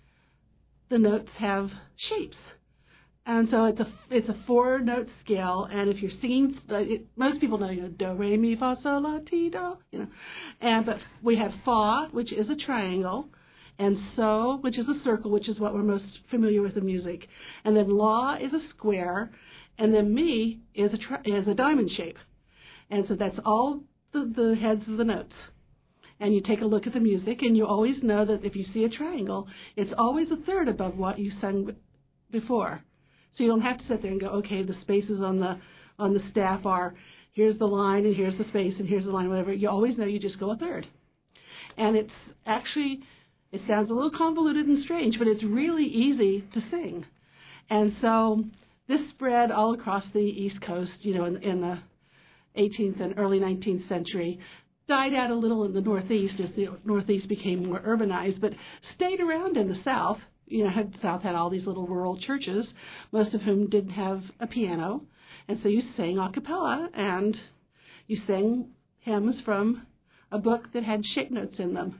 W: the notes have shapes. And so it's a 4-note scale, and if you're singing, most people know, do, re, mi, fa, sol, la, ti, do, but we have fa, which is a triangle, and so, which is a circle, which is what we're most familiar with in music, and then la is a square, and then mi is a diamond shape. And so that's all the heads of the notes. And you take a look at the music, and you always know that if you see a triangle, it's always a third above what you sang before. So you don't have to sit there and go, okay, the spaces on the staff are, here's the line, and here's the space, and here's the line, whatever. You always know you just go a third. And it's actually, it sounds a little convoluted and strange, but it's really easy to sing. And so this spread all across the East Coast, in the 18th and early 19th century, died out a little in the Northeast as the Northeast became more urbanized, but stayed around in the South. The South had all these little rural churches, most of whom didn't have a piano, and so you sang a cappella, and you sang hymns from a book that had shape notes in them.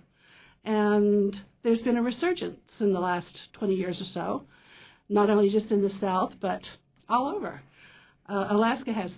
W: And there's been a resurgence in the last 20 years or so, not only just in the South, but all over. Alaska has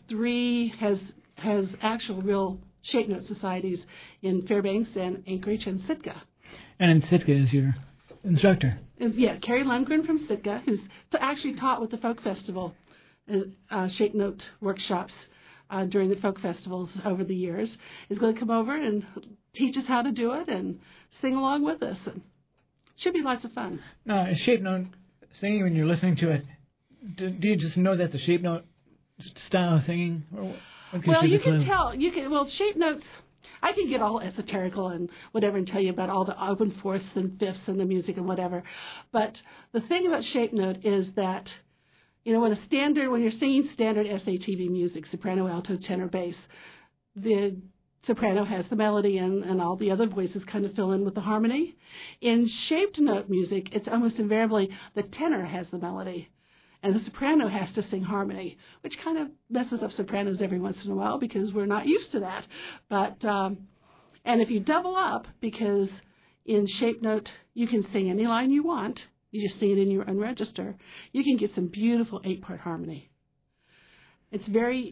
W: has actual real shape note societies in Fairbanks and Anchorage and Sitka.
A: And in Sitka is your instructor.
W: Carrie Lundgren from Sitka, who's actually taught with the Folk Festival shape note workshops during the folk festivals over the years, is going to come over and teach us how to do it and sing along with us. And should be lots of fun.
A: Now, is shape note singing, when you're listening to it, do you just know that's a shape note style of singing? Or
W: you can tell. Shape notes, I can get all esoterical and whatever and tell you about all the open fourths and fifths and the music and whatever. But the thing about shape note is that, when you're singing standard SATB music, soprano, alto, tenor, bass, the soprano has the melody and all the other voices kind of fill in with the harmony. In shaped note music, it's almost invariably the tenor has the melody and the soprano has to sing harmony, which kind of messes up sopranos every once in a while because we're not used to that. But and if you double up, because in shaped note you can sing any line you want, you just sing it in your own register, you can get some beautiful 8-part harmony. It's very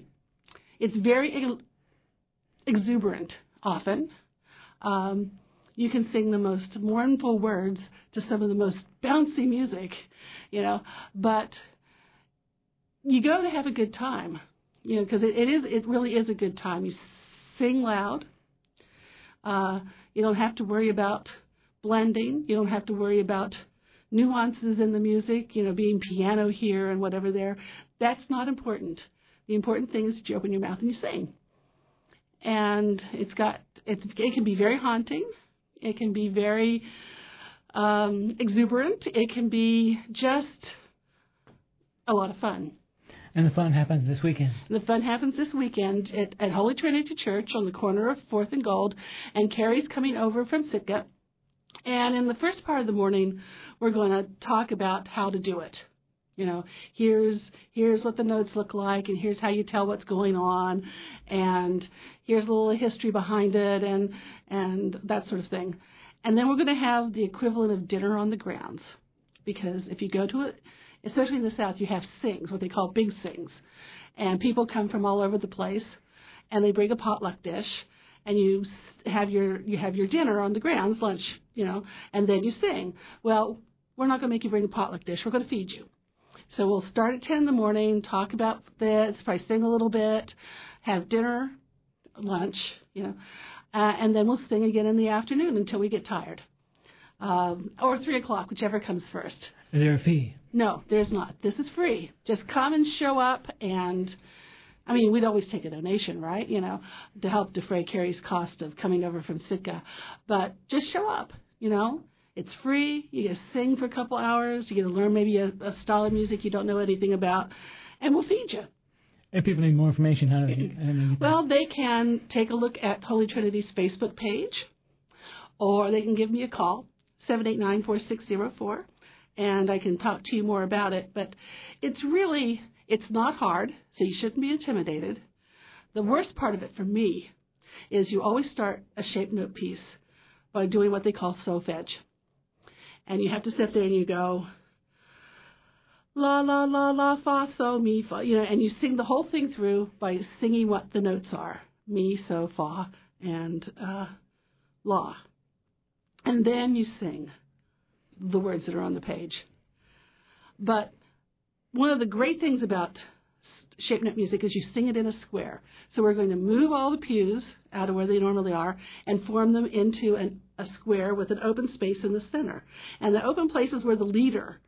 W: exuberant often. You can sing the most mournful words to some of the most bouncy music, but you go to have a good time, because it really is a good time. You sing loud. You don't have to worry about blending. You don't have to worry about nuances in the music, being piano here and whatever there. That's not important. The important thing is that you open your mouth and you sing. And it can be very haunting. It can be very exuberant. It can be just a lot of fun.
A: And the fun happens this weekend.
W: The fun happens this weekend at Holy Trinity Church on the corner of 4th and Gold. And Carrie's coming over from Sitka. And in the first part of the morning, we're going to talk about how to do it. Here's what the notes look like, and here's how you tell what's going on, and here's a little history behind it, and that sort of thing. And then we're going to have the equivalent of dinner on the grounds, because if you go to it, especially in the South, you have sings, what they call big sings, and people come from all over the place, and they bring a potluck dish, and you have your dinner on the grounds, lunch, and then you sing. Well, we're not going to make you bring a potluck dish. We're going to feed you. So we'll start at 10 in the morning, talk about this, probably sing a little bit, have dinner, lunch, and then we'll sing again in the afternoon until we get tired. Or 3 o'clock, whichever comes first.
A: Is there a fee?
W: No, there's not. This is free. Just come and show up, and we'd always take a donation, right, to help defray Carrie's cost of coming over from Sitka. But just show up, It's free. You get to sing for a couple hours. You get to learn maybe a style of music you don't know anything about, and we'll feed you.
A: If people need more information, how do they?
W: Well, they can take a look at Holy Trinity's Facebook page, or they can give me a call, 789-4604, and I can talk to you more about it. But it's not hard, so you shouldn't be intimidated. The worst part of it for me is you always start a shape note piece by doing what they call solfege. And you have to sit there and you go, la, la, la, la, fa, so, mi, fa, and you sing the whole thing through by singing what the notes are, mi, so, fa, and la. And then you sing the words that are on the page. But one of the great things about shape note music is you sing it in a square. So we're going to move all the pews out of where they normally are and form them into a square with an open space in the center. And the open place is where the leader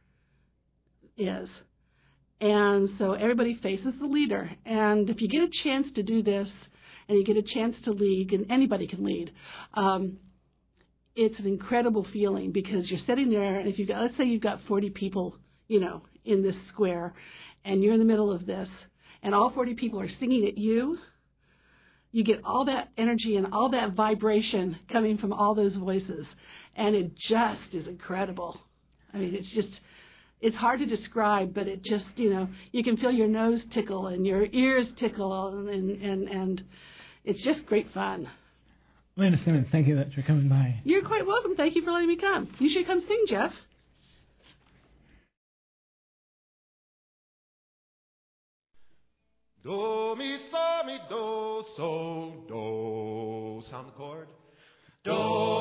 W: is. And so everybody faces the leader. And if you get a chance to do this and you get a chance to lead, and anybody can lead, it's an incredible feeling because you're sitting there, and let's say you've got 40 people, in this square, and you're in the middle of this, and all 40 people are singing at you, you get all that energy and all that vibration coming from all those voices, and it just is incredible. It's hard to describe, but it just, you can feel your nose tickle and your ears tickle, and it's just great fun.
A: Lena Simmons, thank you for coming by.
W: You're quite welcome. Thank you for letting me come. You should come sing, Jeff.
C: Do, mi, so, mi, do, so, do, sound chord. Do,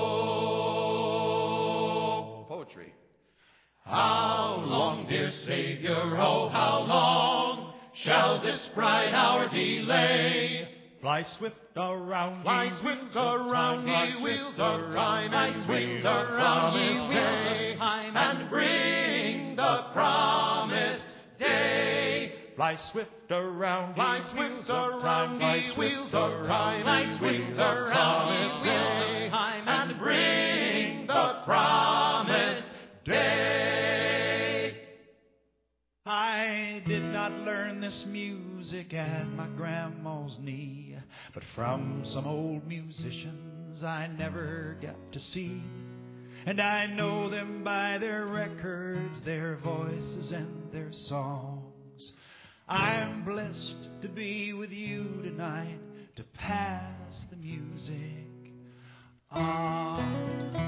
C: poetry. How long, dear Savior, oh, how long shall this bright hour delay? Fly swift around, fly swift around, ye wheels of time, and wheels around, ye wheels of time, and bring the promised day. Fly swift around, fly swift around, ye wheels of time, fly swift around, ye wheels of time, and bring the promised day. I did not learn this music at my grandma's knee, but from some old musicians I never got to see. And I know them by their records, their voices and their songs. I'm blessed to be with you tonight to pass the music on.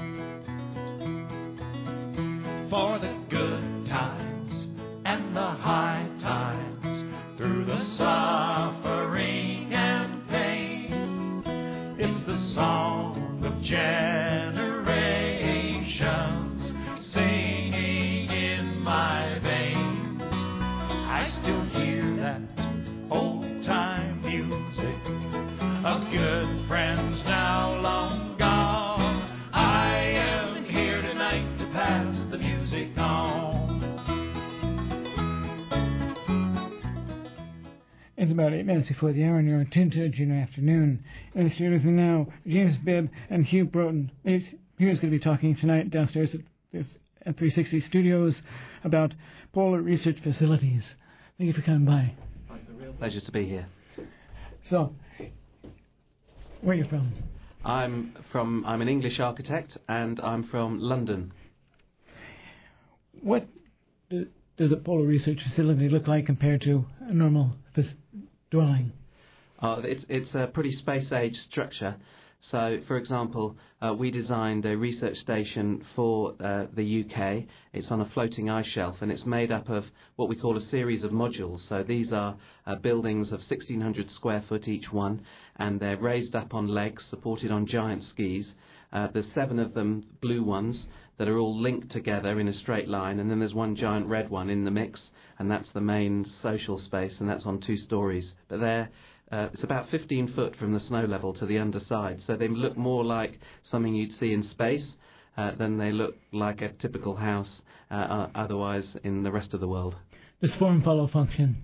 C: For the good times and the high times, through the suffering and pain, it's the song of generations singing in my veins. I still hear that old-time music of good friends now long gone. I am here tonight to pass the music on.
A: It's about 8 minutes before the hour, and you're tuned to Juno Afternoon. In the studio with me now, James Bibb and Hugh Broughton. Hugh's going to be talking tonight downstairs at 360 Studios about polar research facilities. Thank you for coming by.
D: It's a real pleasure to be here.
A: So, where are you from?
D: I'm an English architect, and I'm from London.
A: What does a polar research facility look like compared to a normal dwelling?
D: It's a pretty space-age structure. So, for example, we designed a research station for the UK. It's on a floating ice shelf, and it's made up of what we call a series of modules. So these are buildings of 1,600 square foot each one, and they're raised up on legs, supported on giant skis. There's 7 of them, blue ones, that are all linked together in a straight line, and then there's one giant red one in the mix, and that's the main social space, and that's on 2 stories. But it's about 15 foot from the snow level to the underside, so they look more like something you'd see in space than they look like a typical house otherwise in the rest of the world.
A: Does form follow function?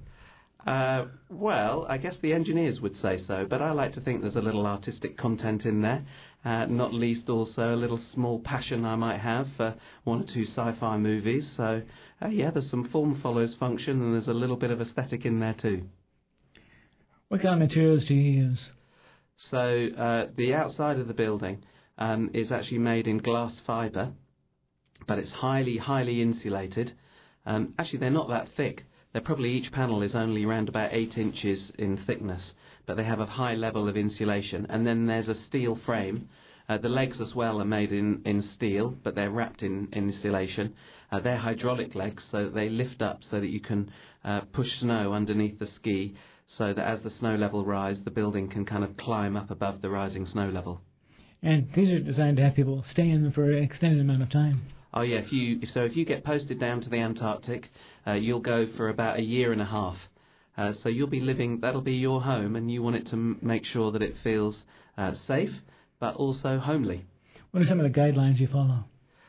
D: Well, I guess the engineers would say so, but I like to think there's a little artistic content in there, not least also a little small passion I might have for 1 or 2 sci-fi movies. So, yeah, there's some form follows function, and there's a little bit of aesthetic in there too.
A: What kind of materials do you use?
D: So, the outside of the building is actually made in glass fibre, but it's highly, highly insulated. Actually, they're not that thick. They're probably, each panel is only around about 8 inches in thickness, but they have a high level of insulation. And then there's a steel frame. The legs as well are made in steel, but they're wrapped in insulation. They're hydraulic legs, so they lift up so that you can push snow underneath the ski, so that as the snow level rises, the building can kind of climb up above the rising snow level.
A: And these are designed to have people stay in them for an extended amount of time.
D: Oh yeah, if you get posted down to the Antarctic, you'll go for about 1.5 years. So you'll be living, that'll be your home, and you want it to make sure that it feels safe, but also homely.
A: What are some of the guidelines you follow?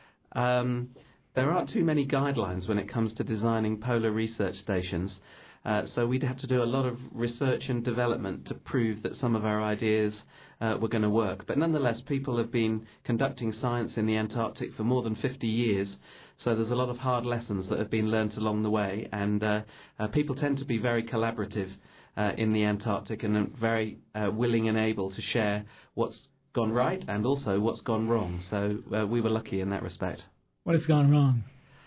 D: There aren't too many guidelines when it comes to designing polar research stations. So we'd have to do a lot of research and development to prove that some of our ideas were going to work. But nonetheless, people have been conducting science in the Antarctic for more than 50 years, so there's a lot of hard lessons that have been learnt along the way, and people tend to be very collaborative in the Antarctic and very willing and able to share what's gone right and also what's gone wrong. So we were lucky in that respect.
A: What has gone wrong?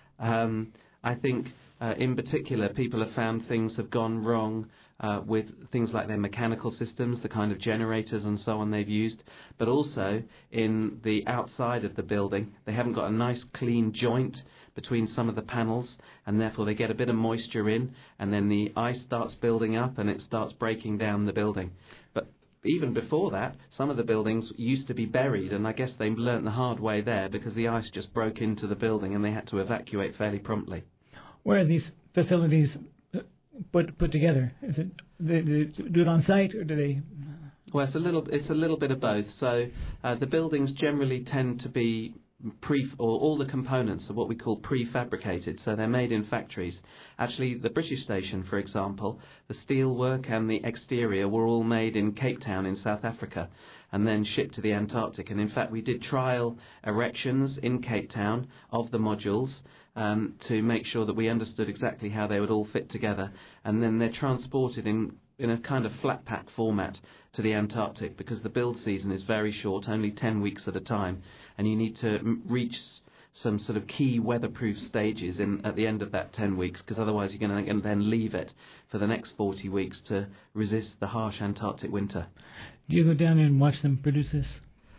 D: I think in particular, people have found things have gone wrong with things like their mechanical systems, the kind of generators and so on they've used, but also in the outside of the building. They haven't got a nice clean joint between some of the panels, and therefore they get a bit of moisture in, and then the ice starts building up and it starts breaking down the building. But even before that, some of the buildings used to be buried, and I guess they learnt the hard way there because the ice just broke into the building and they had to evacuate fairly promptly.
A: Where are these facilities put together? Is it they do it on site, or do they?
D: Well, it's a little bit of both. So the buildings generally tend to be all the components are what we call prefabricated, so they're made in factories. Actually, the British station, for example, the steel work and the exterior were all made in Cape Town in South Africa and then shipped to the Antarctic. And in fact, we did trial erections in Cape Town of the modules to make sure that we understood exactly how they would all fit together. And then they're transported in a kind of flat pack format to the Antarctic, because the build season is very short, only 10 weeks at a time, and you need to reach some sort of key weatherproof stages at the end of that 10 weeks, because otherwise you're going to then leave it for the next 40 weeks to resist the harsh Antarctic winter.
A: Do you go down and watch them produce this?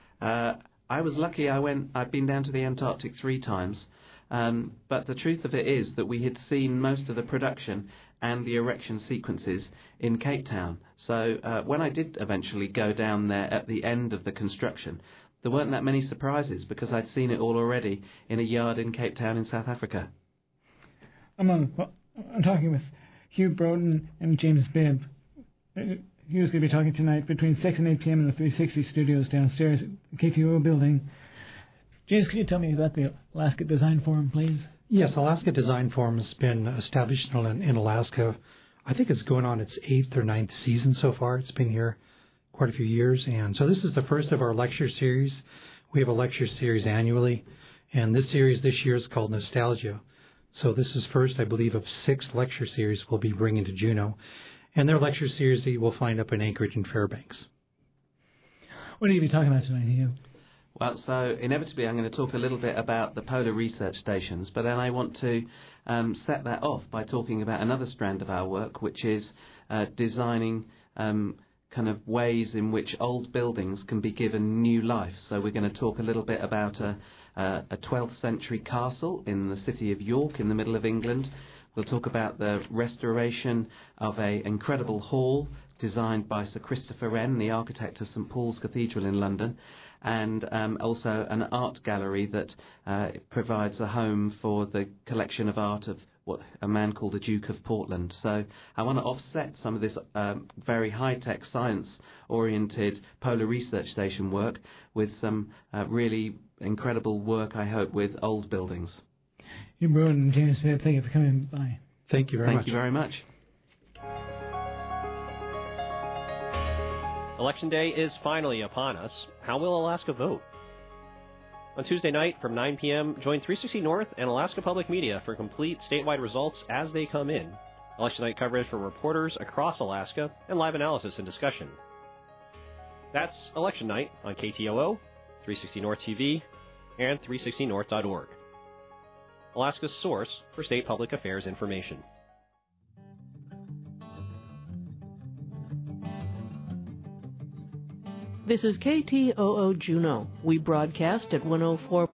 D: I was lucky. I've been down to the Antarctic 3 times, but the truth of it is that we had seen most of the production and the erection sequences in Cape Town. So when I did eventually go down there at the end of the construction, there weren't that many surprises, because I'd seen it all already in a yard in Cape Town in South Africa.
A: I'm talking with Hugh Broughton and James Bibb. Hugh's going to be talking tonight between 6 and 8 p.m. in the 360 studios downstairs at the KTOO building. James, could you tell me about the Alaska Design Forum, please?
E: Yes, Alaska Design Forum has been established in Alaska. I think it's going on its 8th or 9th season so far. It's been here quite a few years. And so this is the first of our lecture series. We have a lecture series annually. And this series this year is called Nostalgia. So this is first, I believe, of 6 lecture series we'll be bringing to Juneau. And their lecture series that you will find up in Anchorage and Fairbanks.
A: What are you going to be talking about tonight, Hugh?
D: Well, so inevitably I'm going to talk a little bit about the polar research stations, but then I want to set that off by talking about another strand of our work, which is designing kind of ways in which old buildings can be given new life. So we're going to talk a little bit about a 12th century castle in the city of York in the middle of England. We'll talk about the restoration of an incredible hall designed by Sir Christopher Wren, the architect of St Paul's Cathedral in London, and also an art gallery that provides a home for the collection of art of what a man called the Duke of Portland. So I want to offset some of this very high-tech, science-oriented polar research station work with some really incredible work, I hope, with old buildings.
A: You brought in James Bibb. Thank you for coming by.
E: Thank you very much.
D: Thank you very much.
F: Election Day is finally upon us. How will Alaska vote? On Tuesday night from 9 p.m., join 360 North and Alaska Public Media for complete statewide results as they come in. Election night coverage from reporters across Alaska and live analysis and discussion. That's Election Night on KTOO, 360 North TV, and 360north.org. Alaska's source for state public affairs information.
X: This is KTOO Juneau. We broadcast at 104.